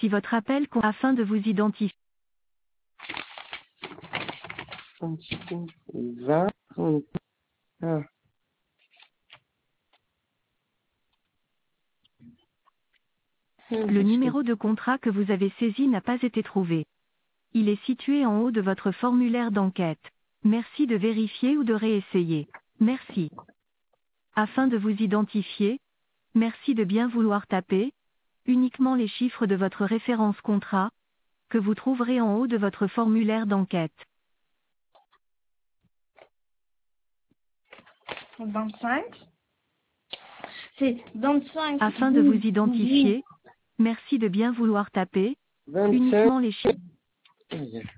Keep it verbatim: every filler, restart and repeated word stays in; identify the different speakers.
Speaker 1: Si votre appel con- afin de vous identifier.
Speaker 2: vingt, trente, ah,
Speaker 1: Le numéro de contrat que vous avez saisi n'a pas été trouvé. Il est situé en haut de votre formulaire d'enquête. Merci de vérifier ou de réessayer. Merci. Afin de vous identifier, merci de bien vouloir taper uniquement les chiffres de votre référence contrat, que vous trouverez en haut de votre formulaire d'enquête.
Speaker 3: vingt-cinq. C'est vingt-cinq.
Speaker 1: Afin de vous identifier, merci de bien vouloir taper
Speaker 2: vingt-cinq.
Speaker 1: uniquement les chiffres.